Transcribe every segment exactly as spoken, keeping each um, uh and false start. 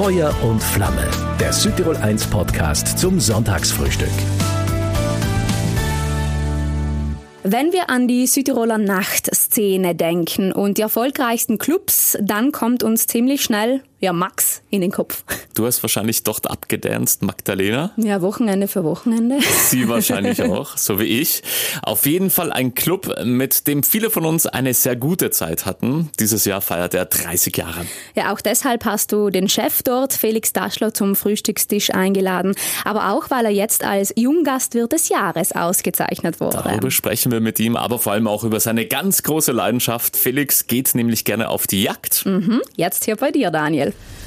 Feuer und Flamme, der Südtirol eins Podcast zum Sonntagsfrühstück. Wenn wir an die Südtiroler Nachtszene denken und die erfolgreichsten Clubs, dann kommt uns ziemlich schnell ja Max in den Kopf. Du hast wahrscheinlich dort abgedanced, Magdalena. Ja, Wochenende für Wochenende. Sie wahrscheinlich auch, so wie ich. Auf jeden Fall ein Club, mit dem viele von uns eine sehr gute Zeit hatten. Dieses Jahr feiert er dreißig Jahre. Ja, auch deshalb hast du den Chef dort, Felix Daschler, zum Frühstückstisch eingeladen. Aber auch, weil er jetzt als Junggastwirt des Jahres ausgezeichnet wurde. Darüber sprechen wir mit ihm, aber vor allem auch über seine ganz große Leidenschaft. Felix geht nämlich gerne auf die Jagd. Mhm. Jetzt hier bei dir, Daniel.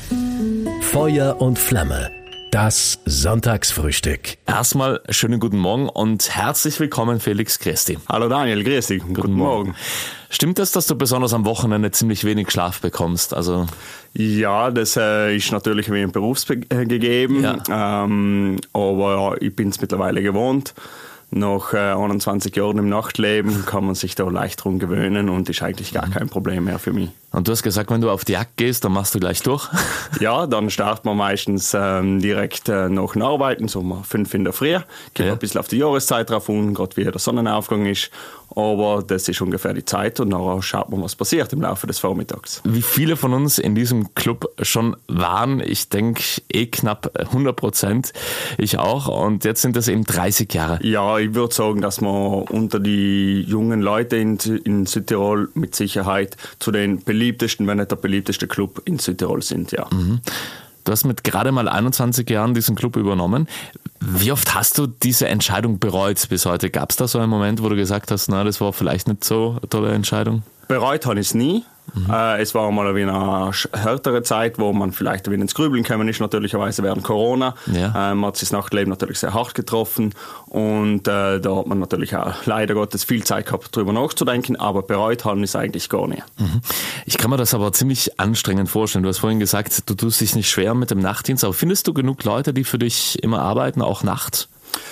Feuer und Flamme, das Sonntagsfrühstück. Erstmal schönen guten Morgen und herzlich willkommen, Felix. Grüß dich. Hallo Daniel, grüß dich. Guten, guten Morgen. Morgen. Stimmt es, dass du besonders am Wochenende ziemlich wenig Schlaf bekommst? Also ja, das äh, ist natürlich wie ein berufsgegeben, ja. ähm, aber ich bin es mittlerweile gewohnt. Nach äh, einundzwanzig Jahren im Nachtleben kann man sich da leicht drum gewöhnen und ist eigentlich gar kein Problem mehr für mich. Und du hast gesagt, wenn du auf die Jagd gehst, dann machst du gleich durch? Ja, dann startet man meistens ähm, direkt äh, nach dem Arbeiten, so um fünf in der Früh. Geht ja. ein bisschen auf die Jahreszeit drauf an, gerade wie der Sonnenaufgang ist. Aber das ist ungefähr die Zeit und dann schaut man, was passiert im Laufe des Vormittags. Wie viele von uns in diesem Club schon waren, ich denke eh knapp hundert Prozent, ich auch. Und jetzt sind das eben dreißig Jahre. Ja, ich würde sagen, dass man unter die jungen Leute in, in Südtirol mit Sicherheit zu den beliebtesten, wenn nicht der beliebteste Club in Südtirol sind, ja. Mhm. Du hast mit gerade mal einundzwanzig Jahren diesen Club übernommen. Wie oft hast du diese Entscheidung bereut bis heute? Gab es da so einen Moment, wo du gesagt hast, na, das war vielleicht nicht so eine tolle Entscheidung? Bereut habe ich es nie. Mhm. Äh, es war mal eine härtere Zeit, wo man vielleicht wieder ins Grübeln gekommen ist, natürlicherweise während Corona. Ja. Äh, man hat sich das Nachtleben natürlich sehr hart getroffen und äh, da hat man natürlich auch leider Gottes viel Zeit gehabt, darüber nachzudenken, aber bereut haben ist eigentlich gar nicht. Mhm. Ich kann mir das aber ziemlich anstrengend vorstellen. Du hast vorhin gesagt, du tust dich nicht schwer mit dem Nachtdienst, aber findest du genug Leute, die für dich immer arbeiten, auch nachts?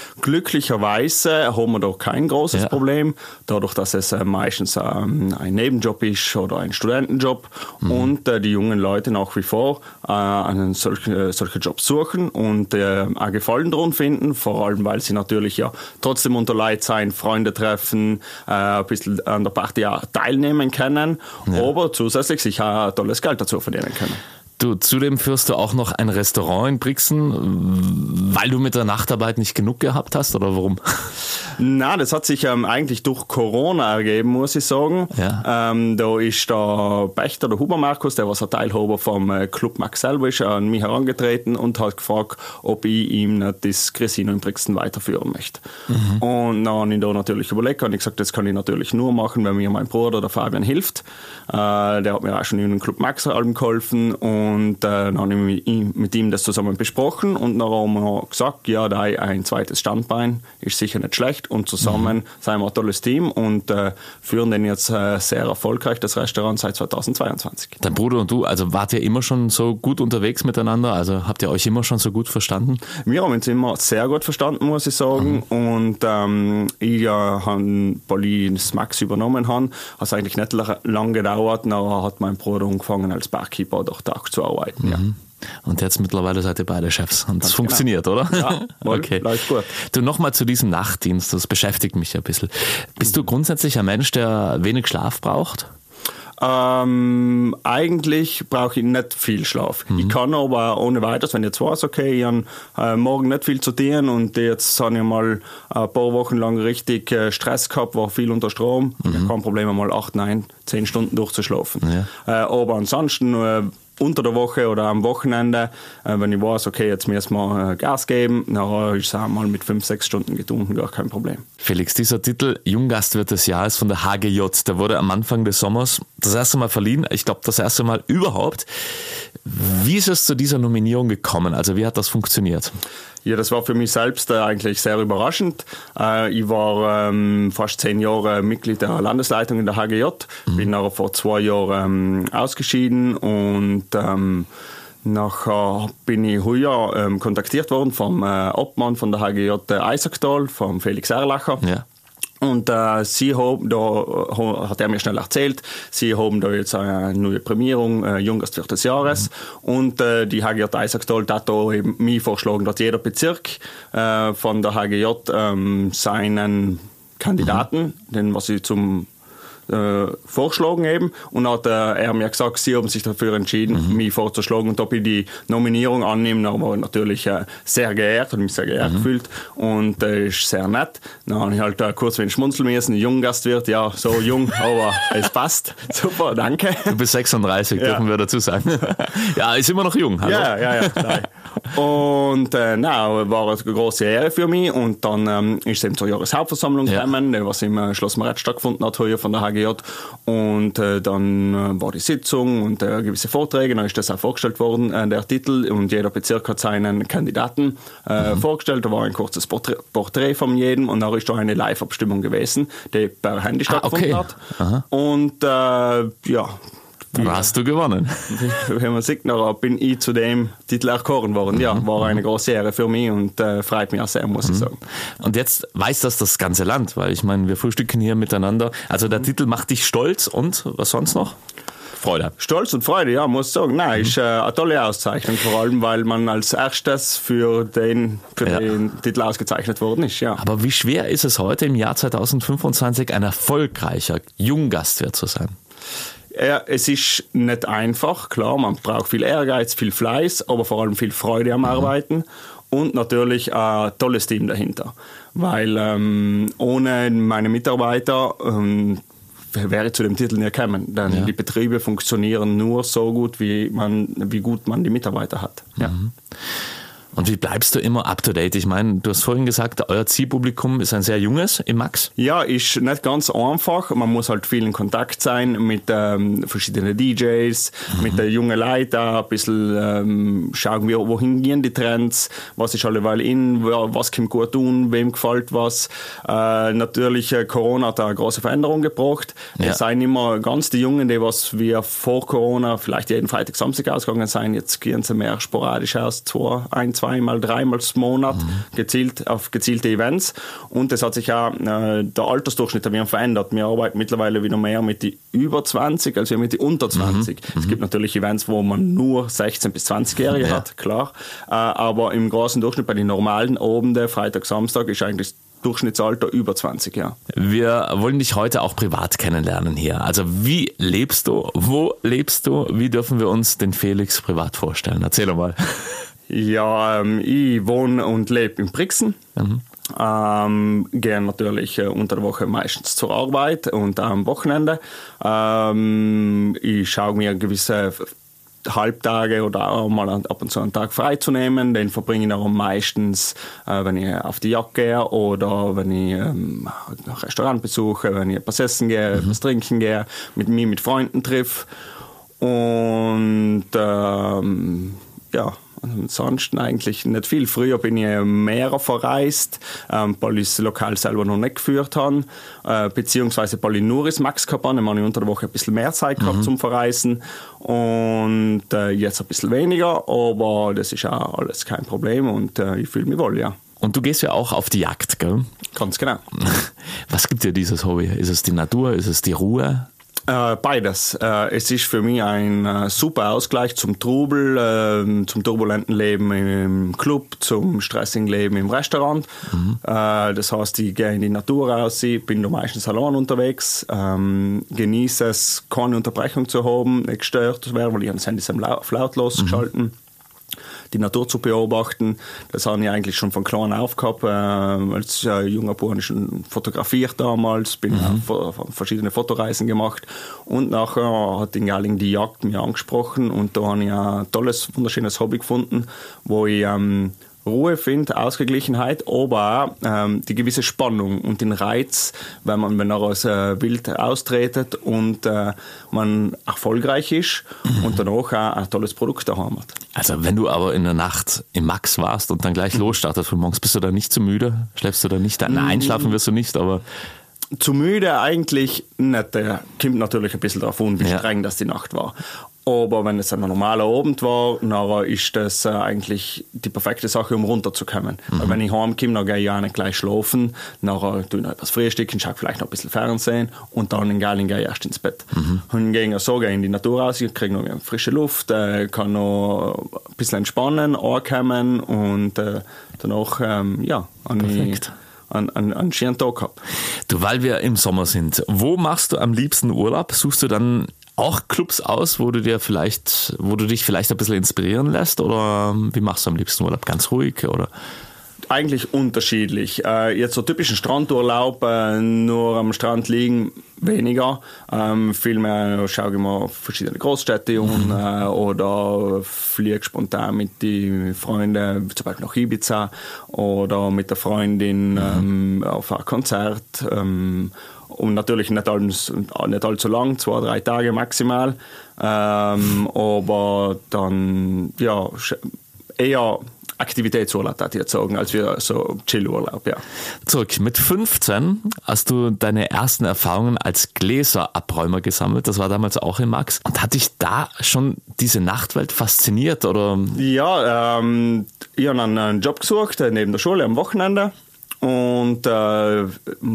Glücklicherweise haben wir da kein großes ja. Problem, dadurch, dass es äh, meistens ähm, ein Nebenjob ist oder ein Studentenjob mhm. und äh, die jungen Leute nach wie vor äh, einen solchen, solche Jobs suchen und äh, auch Gefallen daran finden, vor allem, weil sie natürlich ja trotzdem unter Leid sein, Freunde treffen, äh, ein bisschen an der Party auch teilnehmen können, ja. aber zusätzlich sich auch tolles Geld dazu verdienen können. Du, zudem führst du auch noch ein Restaurant in Brixen, weil du mit der Nachtarbeit nicht genug gehabt hast, oder warum? Nein, das hat sich ähm, eigentlich durch Corona ergeben, muss ich sagen. Ja. Ähm, da ist der Pächter, der Huber Markus, der was ein Teilhaber vom äh, Club Max selber ist, an mich herangetreten und hat gefragt, ob ich ihm nicht das Casino in Brixen weiterführen möchte. Mhm. Und dann habe ich da natürlich überlegt und ich gesagt, das kann ich natürlich nur machen, wenn mir mein Bruder, der Fabian, hilft. Äh, der hat mir auch schon in den Club Max Alben geholfen und Und äh, dann habe ich mit ihm das zusammen besprochen und dann haben wir gesagt, ja, da ein zweites Standbein ist sicher nicht schlecht und zusammen mhm. sind wir ein tolles Team und äh, führen den jetzt äh, sehr erfolgreich, das Restaurant, seit zweitausendzweiundzwanzig. Dein Bruder und du, also wart ihr immer schon so gut unterwegs miteinander? Also habt ihr euch immer schon so gut verstanden? Wir haben uns immer sehr gut verstanden, muss ich sagen. Mhm. Und ähm, ich äh, habe, weil ich das Max übernommen habe, hat es eigentlich nicht lange gedauert. Dann hat mein Bruder angefangen als Barkeeper durch Tag zu arbeiten. Mhm. Ja. Und jetzt mittlerweile seid ihr beide Chefs. Und es funktioniert, genau. oder? Ja, okay. Läuft gut. Du, nochmal zu diesem Nachtdienst, das beschäftigt mich ein bisschen. Bist du grundsätzlich ein Mensch, der wenig Schlaf braucht? Ähm, eigentlich brauche ich nicht viel Schlaf. Mhm. Ich kann aber ohne weiteres, wenn ich jetzt weiß, okay, ich habe äh, morgen nicht viel zu tun und jetzt habe ich mal ein paar Wochen lang richtig äh, Stress gehabt, war viel unter Strom, mhm. kein Problem, mal acht, neun, zehn Stunden durchzuschlafen. Ja. Äh, aber ansonsten äh, unter der Woche oder am Wochenende, äh, wenn ich weiß, okay, jetzt müssen wir äh, Gas geben, dann ist es auch mal mit fünf, sechs Stunden getrunken, gar kein Problem. Felix, dieser Titel Junggastwirt des Jahres von der H G J, der wurde am Anfang des Sommers das erste Mal verliehen, ich glaube das erste Mal überhaupt. Wie ist es zu dieser Nominierung gekommen? Also wie hat das funktioniert? Ja, das war für mich selbst äh, eigentlich sehr überraschend. Äh, ich war ähm, fast zehn Jahre Mitglied der Landesleitung in der H G J, mhm. bin aber vor zwei Jahren ähm, ausgeschieden und ähm, nachher bin ich heuer ähm, kontaktiert worden vom äh, Obmann von der H G J Eisacktal, vom Felix Erlacher. Ja. Und äh, sie haben, da hat er mir schnell erzählt, sie haben da jetzt eine neue Prämierung, äh, Junggastwirt des Jahres. Mhm. Und äh, die H G J Eisakstal hat da eben mich vorgeschlagen, dass jeder Bezirk äh, von der H G J ähm, seinen Kandidaten, mhm. den was sie zum Äh, vorgeschlagen eben und hat äh, er mir gesagt, sie haben sich dafür entschieden, mhm. mich vorzuschlagen und ob ich die Nominierung annehme, aber natürlich äh, sehr geehrt, habe mich sehr geehrt mhm. gefühlt und äh, ist sehr nett. Dann habe ich halt äh, kurz wie ein Schmunzeln müssen, Junggastwirt, ja, so jung, aber es passt. Super, danke. Du bist sechsunddreißig, ja. Dürfen wir dazu sagen. Ja, ist immer noch jung. Hallo. Ja, ja, ja. Nein. Und äh, na, war eine große Ehre für mich und dann ähm, ist es eben zur Jahreshauptversammlung ja. gekommen, was im äh, Schloss Maret stattgefunden hat, hier von der H G J. Und äh, dann äh, war die Sitzung und äh, gewisse Vorträge, dann ist das auch vorgestellt worden, äh, der Titel, und jeder Bezirk hat seinen Kandidaten äh, mhm. vorgestellt, da war ein kurzes Porträt, Porträt von jedem und dann ist da eine Live-Abstimmung gewesen, die per Handy stattgefunden ah, okay. hat. Aha. Und äh, ja, Wie hast du gewonnen? Wenn man sieht, dann bin ich zu dem Titel erkoren worden. Ja, war eine große Ehre für mich und äh, freut mich auch sehr, muss ich sagen. Und jetzt weiß das das ganze Land, weil ich meine, wir frühstücken hier miteinander. Also der mhm. Titel macht dich stolz und was sonst noch? Freude. Stolz und Freude, ja, muss ich sagen. Nein, mhm. ist äh, eine tolle Auszeichnung, vor allem, weil man als erstes für den, für ja. den Titel ausgezeichnet worden ist. Ja. Aber wie schwer ist es heute im Jahr zweitausendfünfundzwanzig, ein erfolgreicher Junggastwirt zu sein? Ja, es ist nicht einfach, klar, man braucht viel Ehrgeiz, viel Fleiß, aber vor allem viel Freude am mhm. Arbeiten und natürlich ein tolles Team dahinter. Weil ähm, ohne meine Mitarbeiter ähm, wäre ich zu dem Titel nicht gekommen, denn ja. die Betriebe funktionieren nur so gut, wie, man, wie gut man die Mitarbeiter hat. Ja. Mhm. Und wie bleibst du immer up to date? Ich meine, du hast vorhin gesagt, euer Zielpublikum ist ein sehr junges im Max. Ja, ist nicht ganz einfach. Man muss halt viel in Kontakt sein mit ähm, verschiedenen D Js, mhm. mit den jungen Leuten, ein bisschen ähm, schauen, wir, wohin gehen die Trends, was ist alleweil in, was kann gut tun, wem gefällt was. Äh, natürlich, äh, Corona hat eine große Veränderung gebracht. Ja. Es seien immer ganz die Jungen, die was wir vor Corona vielleicht jeden Freitag, Samstag ausgegangen sind, jetzt gehen sie mehr sporadisch aus, zwei, ein, zwei zweimal, dreimal im Monat mhm. gezielt auf gezielte Events. Und es hat sich auch äh, der Altersdurchschnitt ein verändert. Wir arbeiten mittlerweile wieder mehr mit die über zwanzig als mit die unter zwanzig. Mhm. Es gibt natürlich Events, wo man nur sechzehn- bis zwanzigjährige ja. hat, klar. Äh, aber im großen Durchschnitt bei den normalen Abenden, Freitag, Samstag, ist eigentlich Durchschnittsalter über zwanzig Jahre. Wir wollen dich heute auch privat kennenlernen hier. Also wie lebst du? Wo lebst du? Wie dürfen wir uns den Felix privat vorstellen? Erzähl doch mal. Ja, ähm, ich wohne und lebe in Brixen. Mhm. Ähm, gehe natürlich äh, unter der Woche meistens zur Arbeit und auch am Wochenende. Ähm, ich schaue mir gewisse Halbtage oder auch mal ab und zu einen Tag frei zu nehmen. Den verbringe ich auch meistens, äh, wenn ich auf die Jagd gehe oder wenn ich ähm, ein Restaurant besuche, wenn ich etwas essen gehe, mhm. etwas trinken gehe, mit mir mit Freunden treffe. Und ähm, ja, ansonsten eigentlich nicht viel. Früher bin ich mehr verreist, ähm, weil ich das Lokal selber noch nicht geführt habe, äh, beziehungsweise weil ich nur das Max gehabt habe, dann habe ich unter der Woche ein bisschen mehr Zeit gehabt mhm. zum Verreisen und äh, jetzt ein bisschen weniger, aber das ist auch alles kein Problem und äh, ich fühle mich wohl, ja. Und du gehst ja auch auf die Jagd, gell? Ganz genau. Was gibt dir dieses Hobby? Ist es die Natur? Ist es die Ruhe? Äh, beides. Äh, es ist für mich ein äh, super Ausgleich zum Trubel, äh, zum turbulenten Leben im Club, zum stressigen Leben im Restaurant. Mhm. Äh, das heißt, ich gehe in die Natur raus, bin da meistens allein unterwegs, ähm, genieße es, keine Unterbrechung zu haben, nicht gestört zu werden, weil ich das Handy auf lautlos mhm. geschalten. Die Natur zu beobachten, das habe ich eigentlich schon von klein auf gehabt. Äh, als äh, junger Bub habe ich schon fotografiert damals, bin mhm. auf, auf verschiedene Fotoreisen gemacht und nachher hat in Galling die Jagd mir angesprochen und da habe ich ein tolles, wunderschönes Hobby gefunden, wo ich ähm, Ruhe finde, Ausgeglichenheit, aber auch ähm, die gewisse Spannung und den Reiz, wenn man wenn er aus äh, Wild austretet und äh, man erfolgreich ist mhm. und danach auch ein tolles Produkt daheim hat. Also wenn du aber in der Nacht im Max warst und dann gleich mhm. losstartest von morgens, bist du da nicht zu müde? Schläfst du da nicht? Nein, einschlafen wirst du nicht, aber... Zu müde eigentlich nicht. Der kommt natürlich ein bisschen darauf an, wie ja. streng das die Nacht war. Aber wenn es ein normaler Abend war, dann ist das eigentlich die perfekte Sache, um runterzukommen. Mhm. Weil wenn ich heimkomme, dann gehe ich auch nicht gleich schlafen, dann tue ich noch etwas frühstücken, schaue vielleicht noch ein bisschen Fernsehen und dann in Geiling gehe ich erst ins Bett. Mhm. Und gehe so gehe in die Natur raus, ich kriege noch frische Luft, äh, kann noch ein bisschen entspannen, ankommen und äh, danach, ähm, ja, an die An, an, an einen schönen Tag gehabt. Du, weil wir im Sommer sind, wo machst du am liebsten Urlaub? Suchst du dann auch Clubs aus, wo du dir vielleicht, wo du dich vielleicht ein bisschen inspirieren lässt? Oder wie machst du am liebsten Urlaub? Ganz ruhig, oder? Eigentlich unterschiedlich. Äh, jetzt so typischen Strandurlaub, äh, nur am Strand liegen, weniger. Ähm, vielmehr schaue ich mir verschiedene Großstädte um, mhm. äh, oder fliege spontan mit den Freunden, zum Beispiel nach Ibiza oder mit der Freundin mhm. ähm, auf ein Konzert. Ähm, und natürlich nicht, alles, nicht allzu lang, zwei, drei Tage maximal. Ähm, aber dann ja, eher Aktivitätsurlaub, würde ich jetzt sagen, als wir so Chillurlaub, ja. Zurück. Mit fünfzehn hast du deine ersten Erfahrungen als Gläserabräumer gesammelt. Das war damals auch in Max. Und hat dich da schon diese Nachtwelt fasziniert, oder? Ja, ähm, ich habe einen Job gesucht, neben der Schule am Wochenende. Und äh,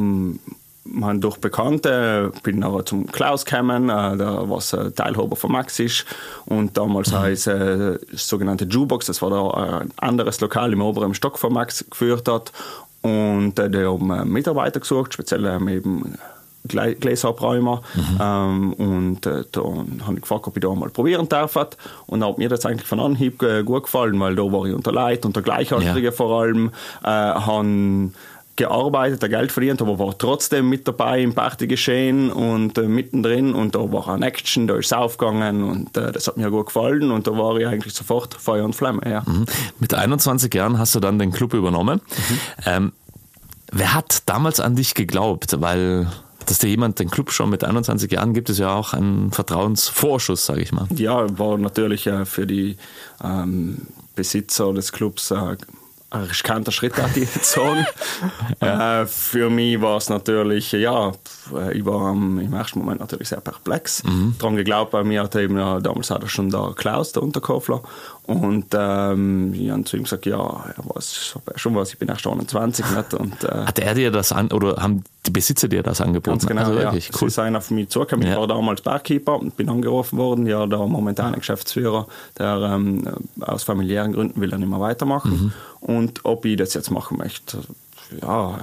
man durch Bekannte bin nachher zum Klaus gekommen, äh, der was äh, Teilhaber von Max ist, und damals mhm. heißt äh, das sogenannte Jukebox, das war da ein anderes Lokal im oberen Stock von Max geführt hat, und äh, die haben äh, Mitarbeiter gesucht, speziell äh, eben Gläserabräumer, mhm. ähm, und äh, da habe ich gefragt, ob ich da mal probieren darf, und hat mir das eigentlich von Anhieb äh, gut gefallen, weil da war ich unter Leid, unter Gleichaltrigen ja. vor allem, äh, habe gearbeitet, Geld verdient, aber war trotzdem mit dabei im Partygeschehen und äh, mittendrin, und da war ein Action, da ist es aufgegangen, und äh, das hat mir gut gefallen, und da war ich eigentlich sofort Feuer und Flamme. Ja. Mhm. Mit einundzwanzig Jahren hast du dann den Club übernommen. Mhm. Ähm, wer hat damals an dich geglaubt? Weil, dass dir jemand den Club schon mit einundzwanzig Jahren gibt, ist ja auch ein Vertrauensvorschuss, sage ich mal. Ja, war natürlich äh, für die ähm, Besitzer des Clubs äh, ein riskanter Schritt, würde ich jetzt sagen. ja. äh, für mich war es natürlich, ja, ich war um, im ersten Moment natürlich sehr perplex. Mhm. Daran geglaubt, bei mir hat eben, ja, damals hat er schon der Klaus, der Unterkofler. Und ähm, ich habe zu ihm gesagt, ja, er weiß schon was, ich bin erst einundzwanzig. Nicht? Und, äh, hat er dir das an, oder haben die Besitzer dir das angeboten? Ganz genau, also ja. Wirklich, cool. Sie sind auf mich zugekommen. Ja. Ich war damals Barkeeper und bin angerufen worden, ja, der momentane Geschäftsführer, der ähm, aus familiären Gründen will er nicht mehr weitermachen. Mhm. Und ob ich das jetzt machen möchte, ja,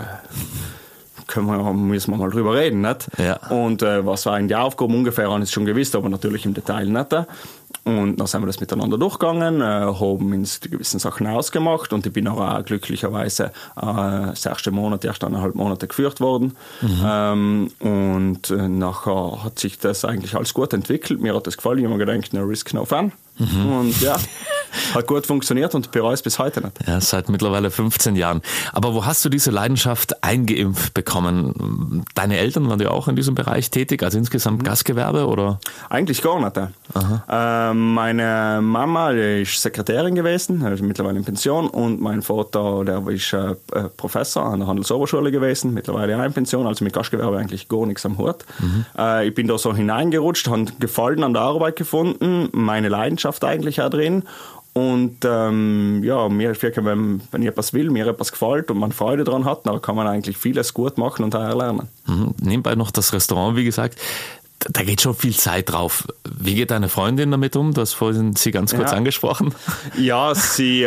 können wir, müssen wir mal drüber reden. Nicht? Ja. Und äh, was war in die Aufgabe ungefähr, habe ich schon gewusst, aber natürlich im Detail nicht. Und dann sind wir das miteinander durchgegangen, äh, haben uns die gewissen Sachen ausgemacht, und ich bin auch glücklicherweise äh, das erste Monat, die ersten eineinhalb Monate geführt worden. Mhm. Ähm, und äh, nachher hat sich das eigentlich alles gut entwickelt. Mir hat das gefallen, ich habe mir gedacht, no risk, no fun. Mhm. Und ja, hat gut funktioniert und bereue es bis heute nicht. Ja, seit mittlerweile fünfzehn Jahren. Aber wo hast du diese Leidenschaft eingeimpft bekommen? Deine Eltern waren ja auch in diesem Bereich tätig, also insgesamt Gastgewerbe, oder? Eigentlich gar nicht. Äh, meine Mama, die ist Sekretärin gewesen, ist mittlerweile in Pension, und mein Vater, der ist äh, Professor an der Handelsoberschule gewesen, mittlerweile auch in Pension, also mit Gastgewerbe eigentlich gar nichts am Hut. Mhm. Äh, ich bin da so hineingerutscht, habe Gefallen an der Arbeit gefunden, meine Leidenschaft eigentlich auch drin. Und ähm, ja, mir, wenn, wenn ich etwas will, mir etwas gefällt und man Freude daran hat, dann kann man eigentlich vieles gut machen und auch erlernen. Mhm. Nebenbei noch das Restaurant, wie gesagt. Da geht schon viel Zeit drauf. Wie geht deine Freundin damit um? Du hast vorhin sie ganz kurz ja. angesprochen. Ja, sie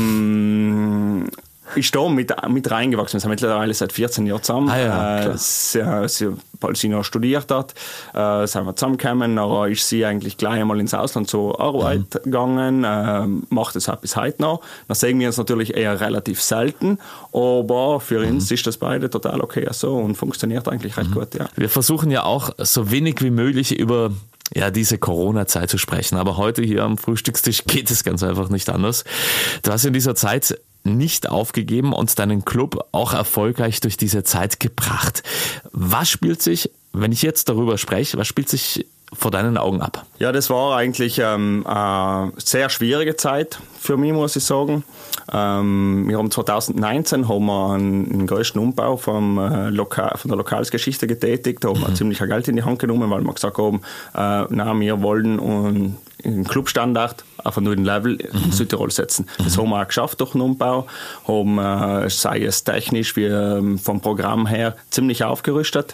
ähm, ist da mit, mit reingewachsen. Wir sind mittlerweile seit vierzehn Jahren zusammen. Ah ja, äh, sie, sie, als sie noch studiert hat, äh, sind wir zusammengekommen. Dann ist sie eigentlich gleich einmal ins Ausland zur Arbeit mhm. gegangen, äh, macht das auch bis heute noch. Dann sehen wir uns natürlich eher relativ selten, aber für mhm. uns ist das beide total okay so und funktioniert eigentlich recht mhm. gut. Ja. Wir versuchen ja auch so wenig wie möglich über ja, diese Corona-Zeit zu sprechen, aber heute hier am Frühstückstisch geht es ganz einfach nicht anders. Du hast in dieser Zeit nicht aufgegeben und deinen Club auch erfolgreich durch diese Zeit gebracht. Was spielt sich, wenn ich jetzt darüber spreche, was spielt sich vor deinen Augen ab? Ja, das war eigentlich ähm, eine sehr schwierige Zeit für mich, muss ich sagen. Ähm, wir haben zwanzig neunzehn haben wir einen, einen größten Umbau vom, äh, Lokal, von der Lokalsgeschichte getätigt. Da haben wir mhm. ziemlich Geld in die Hand genommen, weil wir gesagt haben, äh, na, wir wollen einen, einen Clubstandard auf einen neuen Level in mhm. Südtirol setzen. Mhm. Das haben wir auch geschafft durch den Umbau. Haben, äh, sei es technisch wie äh, vom Programm her, ziemlich aufgerüstet.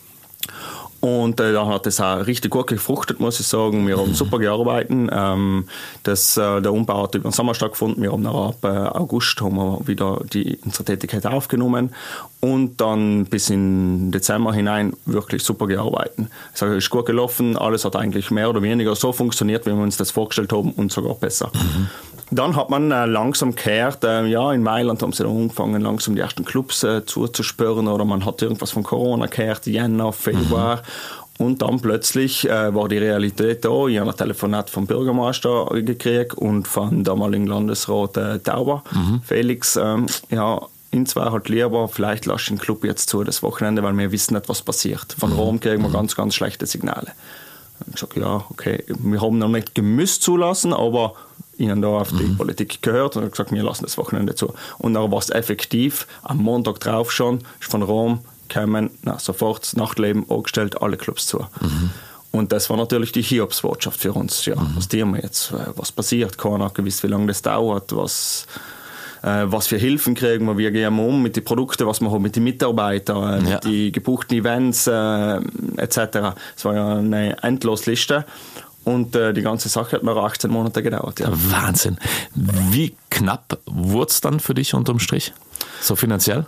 Und äh, da hat es auch richtig gut gefruchtet, muss ich sagen. Wir haben super gearbeitet. Ähm, das, äh, der Umbau hat über den Sommer stattgefunden. Wir haben dann ab äh, August haben wir wieder die, unsere Tätigkeit aufgenommen und dann bis in Dezember hinein wirklich super gearbeitet. Es ist gut gelaufen. Alles hat eigentlich mehr oder weniger so funktioniert, wie wir uns das vorgestellt haben und sogar besser. Mhm. Dann hat man äh, langsam gehört, äh, ja, in Mailand haben sie dann angefangen, langsam die ersten Clubs äh, zuzuspüren oder man hat irgendwas von Corona gehört, Jänner, Februar. Mhm. Und dann plötzlich äh, war die Realität da. Ich habe ein Telefonat vom Bürgermeister gekriegt und vom damaligen Landesrat äh, Tauber, mhm. Felix. Ähm, ja, uns war halt lieber, vielleicht lass den Club jetzt zu, das Wochenende, weil wir wissen nicht, was passiert. Von mhm. Rom kriegen wir ganz, ganz schlechte Signale. Ich habe gesagt, ja, okay, wir haben noch nicht gemüsst zulassen, aber ich habe da auf die mhm. Politik gehört und habe gesagt, wir lassen das Wochenende zu. Und dann war es effektiv, am Montag drauf schon, ist von Rom gekommen, na, sofort das Nachtleben angestellt, alle Clubs zu. Mhm. Und das war natürlich die Hiobsbotschaft für uns. Ja, mhm. was tun wir jetzt? Was passiert? Keiner hat gewusst, wie lange das dauert, was... was für Hilfen kriegen wir, wie gehen wir um mit den Produkten, was wir haben mit den Mitarbeitern, ja. mit den gebuchten Events äh, et cetera. Es war ja eine Endlosliste und äh, die ganze Sache hat noch achtzehn Monate gedauert. Ja. Wahnsinn. Wie knapp wurde es dann für dich unterm Strich, so finanziell?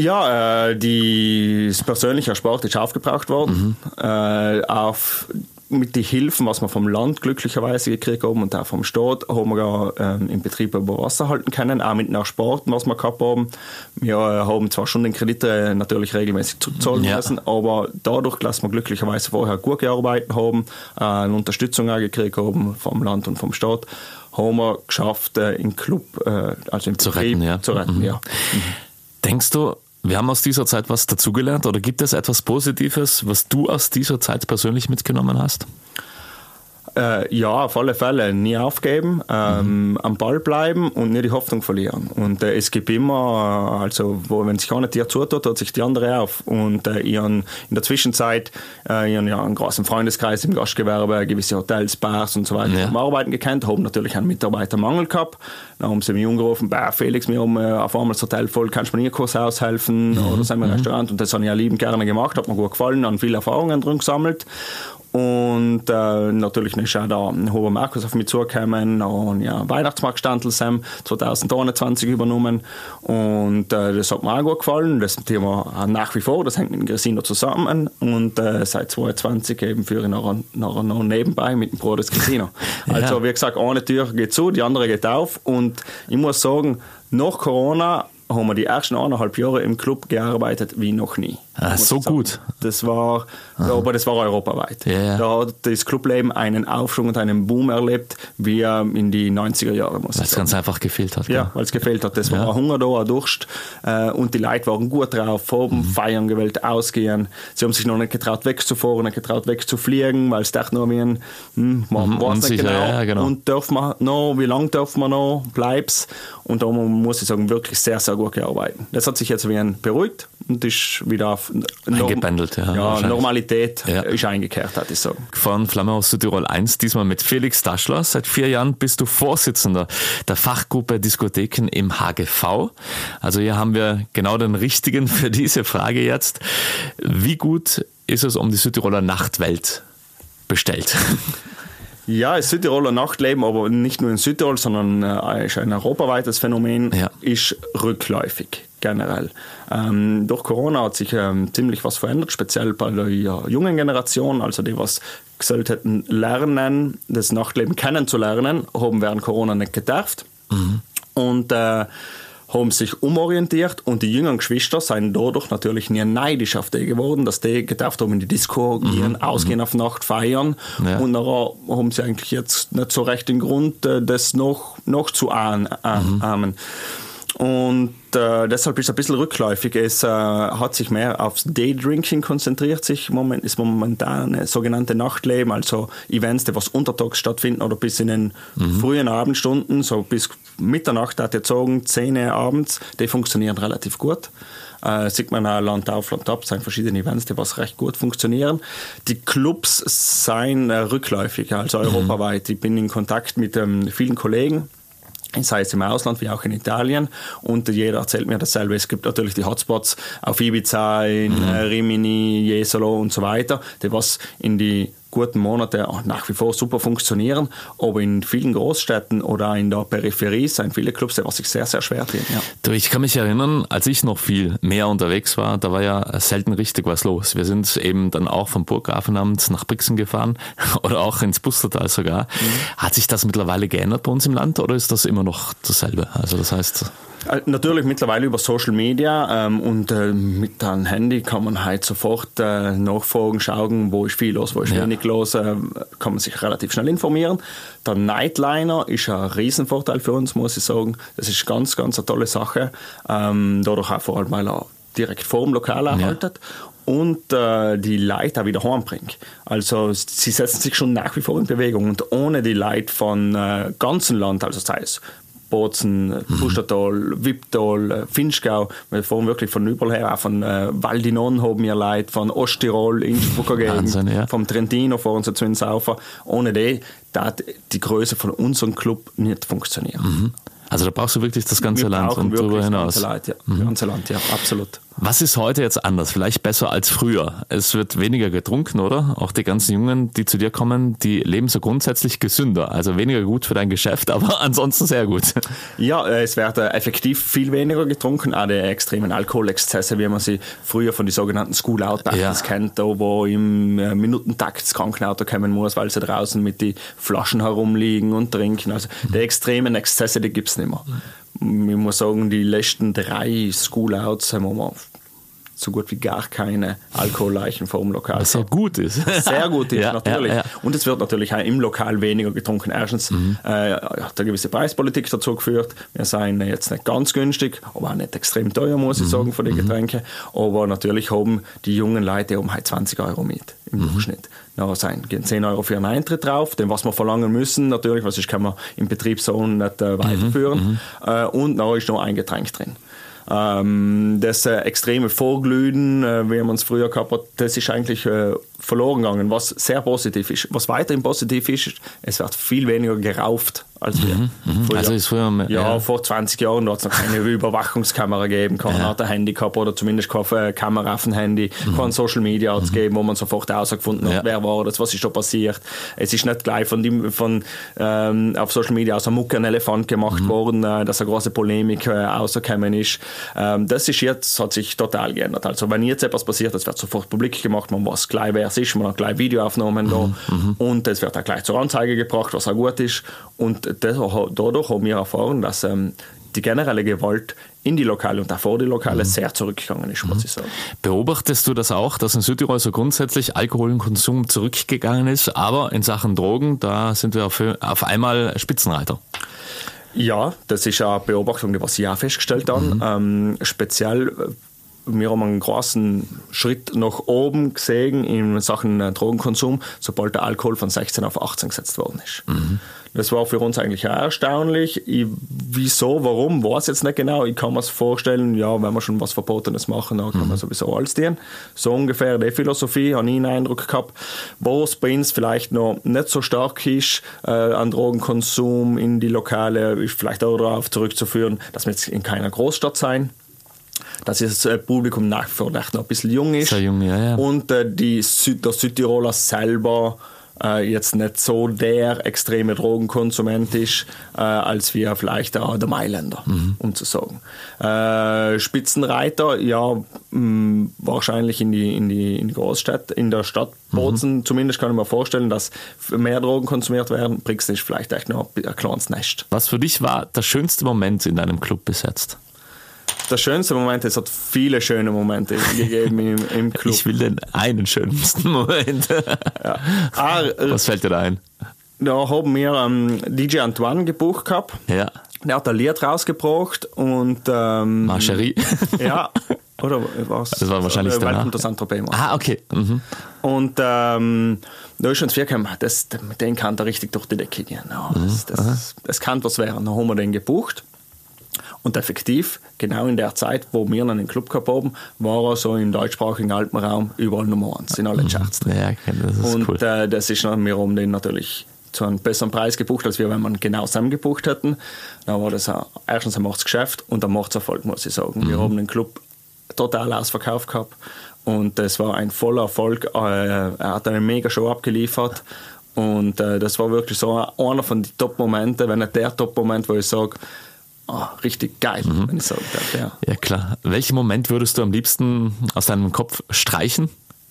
Ja, äh, die, das persönliche Sport ist aufgebraucht worden. Mhm. Äh, auf mit den Hilfen, was wir vom Land glücklicherweise gekriegt haben und auch vom Staat, haben wir ähm, im Betrieb über Wasser halten können, auch mit nach Sport, was wir gehabt haben. Wir äh, haben zwar schon den Kredit äh, natürlich regelmäßig zurückzahlen ja. müssen, aber dadurch, dass wir glücklicherweise vorher gut gearbeitet haben, äh, eine Unterstützung auch gekriegt haben vom Land und vom Staat, haben wir geschafft, äh, im Club, äh, also im zu Betrieb, retten. Ja. Zu retten mhm. ja. Mhm. Denkst du, wir haben aus dieser Zeit was dazugelernt oder gibt es etwas Positives, was du aus dieser Zeit persönlich mitgenommen hast? Äh, ja, auf alle Fälle. Nie aufgeben, ähm, mhm. am Ball bleiben und nie die Hoffnung verlieren. Und äh, es gibt immer, also wo, wenn sich einer dir zutut, tut sich die andere auf. Und äh, ich habe in der Zwischenzeit äh, ich habe ja einen großen Freundeskreis im Gastgewerbe, gewisse Hotels, Bars und so weiter ja. arbeiten gekannt, haben natürlich einen Mitarbeitermangel gehabt. Dann haben sie mich angerufen, bah, Felix, wir haben äh, auf einmal das Hotel voll, kannst du mir nie Kurs aushelfen? Mhm. Oder sind wir im mhm. Restaurant? Und das habe ich ja liebend gerne gemacht, hat mir gut gefallen, habe viele Erfahrungen drin gesammelt. Und äh, natürlich ist auch da Huber Markus auf mich zugekommen und ja, Weihnachtsmarktstandel Sam zwanzig einundzwanzig übernommen und äh, das hat mir auch gut gefallen. Das Thema nach wie vor, das hängt mit dem Gresino zusammen und äh, seit zwanzig zwanzig eben führe ich nachher, nachher noch nebenbei mit dem Bruder das Gresino. Also ja. wie gesagt, eine Tür geht zu, die andere geht auf und ich muss sagen, nach Corona haben wir die ersten eineinhalb Jahre im Club gearbeitet wie noch nie. Ah, so gut. Das war, ah. aber das war europaweit. Ja, ja. Da hat das Clubleben einen Aufschwung und einen Boom erlebt, wie in die neunziger Jahre. Weil es ganz einfach gefehlt hat. Ja, weil es gefehlt hat. Das war ja. ein Hunger da, ein Durst und die Leute waren gut drauf, haben mhm. feiern gewählt, ausgehen. Sie haben sich noch nicht getraut wegzufahren, nicht getraut wegzufliegen, weil es dachte nur wie ein, hm, man mhm, weiß nicht genau. Ja, genau. Und dürfen wir noch, wie lange dürfen wir noch, bleib's. Und da muss ich sagen, wirklich sehr, sehr gut gearbeitet. Das hat sich jetzt wie ein beruhigt und ist wieder auf eingependelt, ja. ja Normalität ja. ist eingekehrt, hatte ich sagen. Von Flamme aus Südtirol eins, diesmal mit Felix Daschler. Seit vier Jahren bist du Vorsitzender der Fachgruppe Diskotheken im H G V. Also hier haben wir genau den Richtigen für diese Frage jetzt. Wie gut ist es um die Südtiroler Nachtwelt bestellt? Ja, das Südtiroler Nachtleben, aber nicht nur in Südtirol, sondern äh, ist ein europaweites Phänomen, ja. ist rückläufig generell. Ähm, durch Corona hat sich ähm, ziemlich was verändert, speziell bei der ja, jungen Generation, also die, was gesagt hätten, lernen, das Nachtleben kennenzulernen, haben während Corona nicht gedarft. Mhm. Und äh, haben sich umorientiert und die jüngeren Geschwister sind dadurch natürlich nie neidisch auf die geworden, dass die gedacht haben, in die Disco gehen, mhm. ausgehen, auf Nacht feiern ja. und dann haben sie eigentlich jetzt nicht so recht den Grund, das noch, noch zu ahmen. Mhm. Und äh, deshalb ist es ein bisschen rückläufig. Es äh, hat sich mehr aufs Daydrinking konzentriert, sich moment, ist momentan ein sogenannte Nachtleben, also Events, die was untertags stattfinden oder bis in den mhm. frühen Abendstunden, so bis Mitternacht hat gezogen, zehn Uhr abends, die funktionieren relativ gut. Äh, sieht man auch Land auf, Land ab, es sind verschiedene Events, die was recht gut funktionieren. Die Clubs sind äh, rückläufig, also mhm. europaweit. Ich bin in Kontakt mit ähm, vielen Kollegen, sei es im Ausland wie auch in Italien, und jeder erzählt mir dasselbe. Es gibt natürlich die Hotspots auf Ibiza, in mhm. Rimini, Jesolo und so weiter, die was in die guten Monate auch nach wie vor super funktionieren, aber in vielen Großstädten oder in der Peripherie sind viele Clubs, die was sich sehr, sehr schwer tun. Ja. Du, ich kann mich erinnern, als ich noch viel mehr unterwegs war, da war ja selten richtig was los. Wir sind eben dann auch vom Burggrafenamt nach Brixen gefahren oder auch ins Pustertal sogar. Mhm. Hat sich das mittlerweile geändert bei uns im Land oder ist das immer noch dasselbe? Also das heißt... Natürlich mittlerweile über Social Media ähm, und äh, mit einem Handy kann man halt sofort äh, nachfragen, schauen, wo ist viel los, wo ist ja. wenig los, äh, kann man sich relativ schnell informieren. Der Nightliner ist ein Riesenvorteil für uns, muss ich sagen. Das ist ganz, ganz eine tolle Sache. Ähm, dadurch auch vor allem, weil er direkt vor dem Lokal erhaltet. Ja. Und äh, die Leute auch wieder heimbringt. Also sie setzen sich schon nach wie vor in Bewegung und ohne die Leute von äh, ganzen Land, also sei es Bozen, Pustertal, Wipptal, Finchgau, wir fahren wirklich von überall her, auch von äh, Val di Non haben wir Leute, von Osttirol, Innsbrucker Gegend, ja. vom Trentino fahren sie zu uns rauf. Ohne die, da die Größe von unserem Club nicht funktionieren. Mhm. Also da brauchst du wirklich das ganze wir Land und darüber hinaus. Das ganze Land, ja. Mhm. ganze Land, ja, absolut. Was ist heute jetzt anders? Vielleicht besser als früher? Es wird weniger getrunken, oder? Auch die ganzen Jungen, die zu dir kommen, die leben so grundsätzlich gesünder. Also weniger gut für dein Geschäft, aber ansonsten sehr gut. Ja, es wird effektiv viel weniger getrunken. Auch die extremen Alkoholexzesse, wie man sie früher von den sogenannten School-Out-Partys ja. kennt, wo im Minutentakt das Krankenauto kommen muss, weil sie draußen mit den Flaschen herumliegen und trinken. Also mhm. die extremen Exzesse, die gibt es nicht mehr. Ich muss sagen, die letzten drei School-Outs haben wir so gut wie gar keine Alkoholleichen vor dem Lokal. Was sehr gut ist. Sehr gut ist, ja, natürlich. Ja, ja. Und es wird natürlich auch im Lokal weniger getrunken. Erstens mhm. äh, hat eine gewisse Preispolitik dazu geführt. Wir sind jetzt nicht ganz günstig, aber auch nicht extrem teuer, muss ich mhm. sagen, für die Getränke. Aber natürlich haben die jungen Leute um halt zwanzig Euro mit im mhm. Durchschnitt. Da gehen zehn Euro für einen Eintritt drauf, den was wir verlangen müssen, natürlich, weil sonst kann man im Betrieb so nicht äh, weiterführen. Mhm. Äh, und da ist noch ein Getränk drin. Ähm, das äh, extreme Vorglühen, äh, wie man es früher gehabt hat, das ist eigentlich äh, verloren gegangen, was sehr positiv ist. Was weiterhin positiv ist, es wird viel weniger gerauft als wir mhm, früher. Also ist früher ja, ja, vor zwanzig Jahren hat es noch keine Überwachungskamera gegeben, kein ja. Handy gehabt oder zumindest keine Kamera auf dem Handy, mhm. kein Social Media hat es mhm. gegeben, wo man sofort herausgefunden hat, ja. wer war das, was ist da passiert. Es ist nicht gleich von, dem, von ähm, auf Social Media aus einem Muckenelefant gemacht mhm. worden, äh, dass eine große Polemik äh, rausgekommen ist. Ähm, das ist jetzt, hat sich total geändert. Also wenn jetzt etwas passiert, das wird sofort publik gemacht, man weiß gleich, wer es ist, man hat gleich Videoaufnahmen da mhm. und es wird auch gleich zur Anzeige gebracht, was auch gut ist. Und das, dadurch haben wir erfahren, dass ähm, die generelle Gewalt in die Lokale und auch vor die Lokale mhm. sehr zurückgegangen ist, muss ich sagen. Beobachtest du das auch, dass in Südtirol so grundsätzlich Alkoholkonsum zurückgegangen ist, aber in Sachen Drogen, da sind wir auf, auf einmal Spitzenreiter? Ja, das ist eine Beobachtung, die was ich auch festgestellt habe. Mhm. Ähm, speziell, wir haben einen großen Schritt nach oben gesehen in Sachen Drogenkonsum, sobald der Alkohol von sechzehn auf achtzehn gesetzt worden ist. Mhm. Das war für uns eigentlich auch erstaunlich. Ich, wieso, warum, weiß ich jetzt nicht genau. Ich kann mir es vorstellen, ja, wenn wir schon was Verbotenes machen, dann kann mhm. man sowieso alles tun. So ungefähr die Philosophie, habe ich einen Eindruck gehabt. Was bei uns vielleicht noch nicht so stark ist äh, an Drogenkonsum in die Lokale, ist vielleicht auch darauf zurückzuführen, dass wir jetzt in keiner Großstadt sein. Dass das Publikum nach wie vor noch ein bisschen jung ist. Sehr jung, ja, ja. Und äh, die Süd- der Südtiroler selber äh, jetzt nicht so der extreme Drogenkonsument ist, äh, als wir vielleicht auch der Mailänder, mhm. um zu sagen. Äh, Spitzenreiter, ja, mh, wahrscheinlich in die, in die, in die Großstadt, in der Stadt Bozen, mhm. zumindest kann ich mir vorstellen, dass mehr Drogen konsumiert werden. Brixen ist vielleicht echt noch ein kleines Nest. Was für dich war der schönste Moment in deinem Club bis jetzt? Der schönste Moment, es hat viele schöne Momente gegeben im, im Club. Ich will den einen schönsten Moment. Ja. Ah, Was fällt dir da ein? da haben wir ähm, D J Antoine gebucht gehabt. Ja. Der hat ein Lied rausgebracht und ähm, Marcherie. Ja, oder was? Das war wahrscheinlich äh, danach. Welcome to Saint-Tropez. Ah, okay. Mhm. Und ähm, da ist uns viel gekommen, das, mit dem kann der richtig durch die Decke gehen. Ja, das, das, das, das kann was werden. Dann haben wir den gebucht. Und effektiv, genau in der Zeit, wo wir einen Club gehabt haben, war er so im deutschsprachigen Alpenraum überall Nummer eins in allen Charts drin. Ja, okay, das ist und cool. äh, das ist, wir haben den natürlich zu einem besseren Preis gebucht, als wir, wenn wir genau zusammen gebucht hätten. Dann war das ein, erstens ein Mordsgeschäft und ein Mordserfolg, muss ich sagen. Mhm. Wir haben den Club total ausverkauft gehabt und das war ein voller Erfolg. Er hat eine mega Show abgeliefert und äh, das war wirklich so einer von den Top-Momenten, wenn nicht der Top-Moment, wo ich sage, oh, richtig geil, mhm. wenn ich sagen darf. Ja. Ja, klar. Welchen Moment würdest du am liebsten aus deinem Kopf streichen?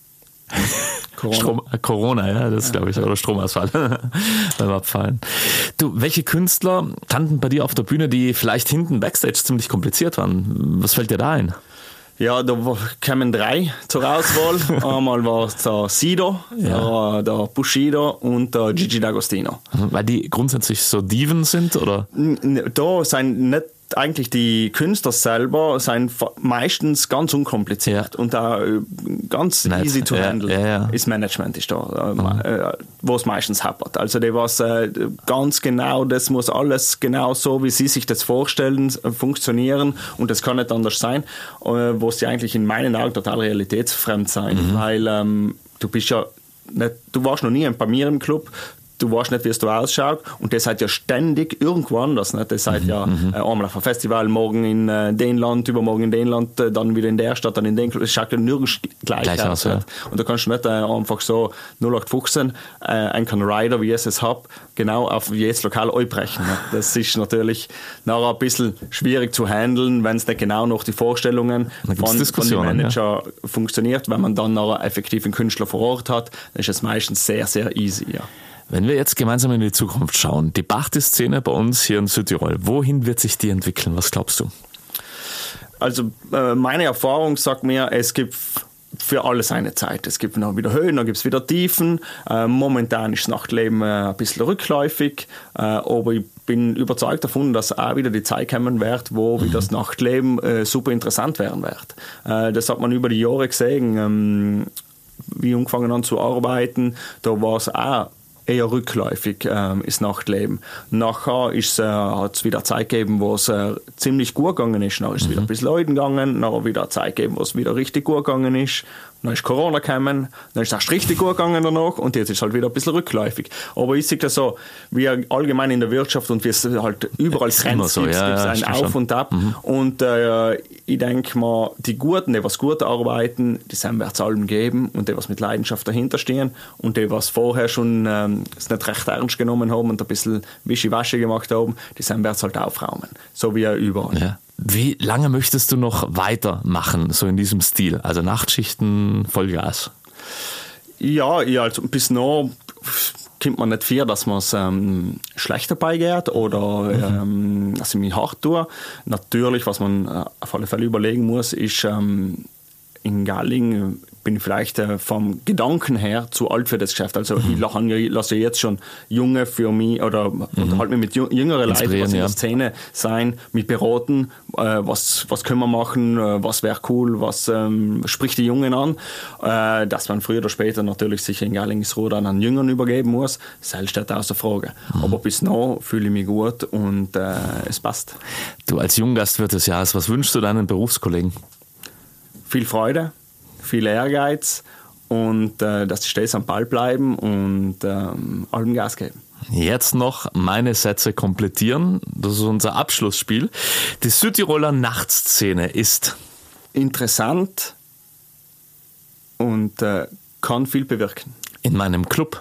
Corona. Strom, Corona, ja, das glaube ich, oder Stromausfall beim Abfallen. Du, welche Künstler standen bei dir auf der Bühne, die vielleicht hinten Backstage ziemlich kompliziert waren? Was fällt dir da ein? Ja, da kamen drei zur Auswahl. Einmal war es der Sido, ja. der, der Bushido und der Gigi D'Agostino. Weil die grundsätzlich so Diven sind, oder? Da sind nicht eigentlich die Künstler selber sind meistens ganz unkompliziert ja. und auch ganz Nicht. easy to handle. Ja, ja, ja. Das Management ist da, mhm. äh, wo es meistens hapert. Also die was äh, ganz genau, das muss alles genau so, wie sie sich das vorstellen, funktionieren und das kann nicht anders sein, äh, wo sie eigentlich in meinen Augen total realitätsfremd sein, mhm. weil ähm, du bist ja nicht, du warst noch nie bei mir im Club. Du weißt nicht, wie es da ausschaut und das seid ja ständig irgendwo anders. Nicht? Das seid mhm, ja äh, einmal auf einem Festival, morgen in äh, den Land, übermorgen in den Land, äh, dann wieder in der Stadt, dann in den Club. Es schaut ja nirgends gleich, gleich aus. Ja. Und da kannst du nicht äh, einfach so null acht fünfzehn äh, einen Rider, wie ich es habe, genau auf jedes Lokal einbrechen. Nicht? Das ist natürlich nachher ein bisschen schwierig zu handeln, wenn es nicht genau noch die Vorstellungen von, von dem Manager ja. funktioniert. Wenn man dann nachher effektiv einen Künstler vor Ort hat, dann ist es meistens sehr, sehr easy. Ja. Wenn wir jetzt gemeinsam in die Zukunft schauen, die Party-Szene bei uns hier in Südtirol, wohin wird sich die entwickeln? Was glaubst du? Also äh, meine Erfahrung sagt mir, es gibt für alles eine Zeit. Es gibt noch wieder Höhen, dann gibt es wieder Tiefen. Äh, momentan ist das Nachtleben äh, ein bisschen rückläufig, äh, aber ich bin überzeugt davon, dass auch wieder die Zeit kommen wird, wo mhm. wieder das Nachtleben äh, super interessant werden wird. Äh, das hat man über die Jahre gesehen. Ähm, wie ich angefangen an zu arbeiten, da war es auch eher rückläufig ähm, ist Nachtleben. Nachher ist, äh, hat es wieder eine Zeit gegeben, wo es äh, ziemlich gut gegangen ist. Dann ist es mhm. wieder ein bisschen leiden gegangen, nachher wieder eine Zeit gegeben, wo es wieder richtig gut gegangen ist. Dann ist Corona gekommen, dann ist es erst richtig gut gegangen danach und jetzt ist es halt wieder ein bisschen rückläufig. Aber ich sehe das so, wie allgemein in der Wirtschaft und wie es halt überall Trends so, gibt, ja, gibt es ja, ein Auf schon. und Ab. Mhm. Und äh, ich denke mal, die Guten, die was gut arbeiten, die wird es allem geben und die was mit Leidenschaft dahinter stehen und die was vorher schon ähm, es nicht recht ernst genommen haben und ein bisschen Wischiwaschi gemacht haben, die wird es halt aufraumen. So wie überall. Ja. Wie lange möchtest du noch weitermachen, so in diesem Stil? Also Nachtschichten, Vollgas? Ja, ja also bis noch kommt man nicht viel, dass man es ähm, schlecht dabei geht oder mhm. ähm, dass ich mich hart tue. Natürlich, was man äh, auf alle Fälle überlegen muss, ist ähm, in Galling bin ich vielleicht äh, vom Gedanken her zu alt für das Geschäft. Also mhm. ich lasse jetzt schon Junge für mich oder mhm. unterhalte mich mit jüngeren Leuten, was in ja. der Szene sein, mit beraten, äh, was, was können wir machen, äh, was wäre cool, was ähm, spricht die Jungen an, äh, dass man früher oder später natürlich sich in Galling das Ruder an einen Jüngern übergeben muss, das steht außer Frage. Mhm. Aber bis noch fühle ich mich gut und äh, es passt. Du als Junggastwirt des Jahres, was wünschst du deinen Berufskollegen? Viel Freude, viel Ehrgeiz und äh, dass die stets am Ball bleiben und ähm, allem Gas geben. Jetzt noch meine Sätze komplettieren. Das ist unser Abschlussspiel. Die Südtiroler Nachtszene ist interessant und äh, kann viel bewirken. In meinem Club.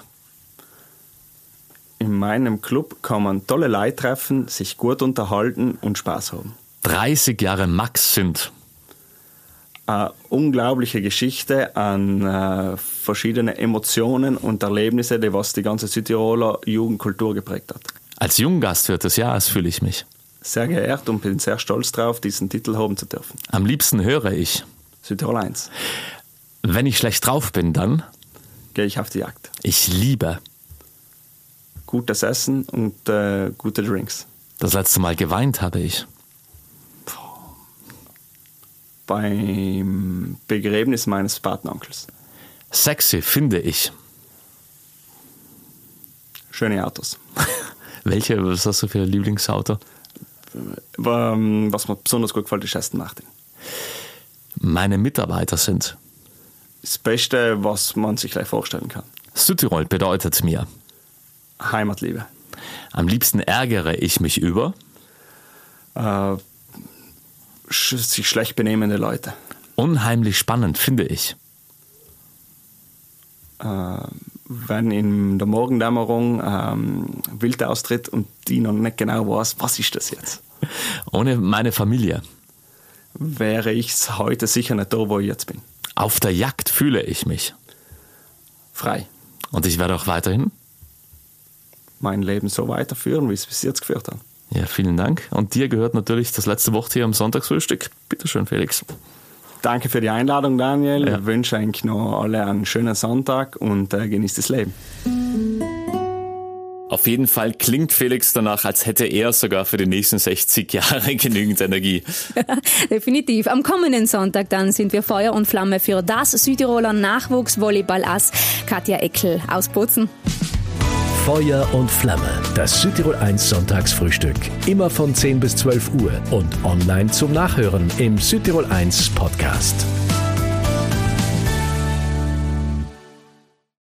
In meinem Club kann man tolle Leute treffen, sich gut unterhalten und Spaß haben. dreißig Jahre Max sind eine unglaubliche Geschichte an äh, verschiedene Emotionen und Erlebnisse, die was die ganze Südtiroler Jugendkultur geprägt hat. Als Junggastwirt des Jahres fühle ich mich sehr geehrt und bin sehr stolz darauf, diesen Titel haben zu dürfen. Am liebsten höre ich Südtirol eins. Wenn ich schlecht drauf bin, dann gehe ich auf die Jagd. Ich liebe gutes Essen und äh, gute Drinks. Das letzte Mal geweint habe ich beim Begräbnis meines Patenonkels. Sexy finde ich schöne Autos. Welche, was hast du für ein Lieblingsauto? Was mir besonders gut gefällt, ist Aston Martin. Meine Mitarbeiter sind das Beste, was man sich gleich vorstellen kann. Südtirol bedeutet mir Heimatliebe. Am liebsten ärgere ich mich über äh, sich schlecht benehmende Leute. Unheimlich spannend finde ich äh, wenn in der Morgendämmerung ähm, Wild austritt und die noch nicht genau weiß, was ist das jetzt. Ohne meine Familie wäre ich heute sicher nicht da, wo ich jetzt bin. Auf der Jagd fühle ich mich frei. Und ich werde auch weiterhin mein Leben so weiterführen, wie es bis jetzt geführt hat. Ja, vielen Dank. Und dir gehört natürlich das letzte Wort hier am Sonntagsfrühstück. Bitte schön, Felix. Danke für die Einladung, Daniel. Ja. Ich wünsche eigentlich noch alle einen schönen Sonntag und äh, genießt das Leben. Auf jeden Fall klingt Felix danach, als hätte er sogar für die nächsten sechzig Jahre genügend Energie. Definitiv. Am kommenden Sonntag dann sind wir Feuer und Flamme für das Südtiroler Nachwuchsvolleyball-Ass Katja Eckel aus Bozen. Feuer und Flamme, das Südtirol eins Sonntagsfrühstück. Immer von zehn bis zwölf Uhr und online zum Nachhören im Südtirol eins Podcast.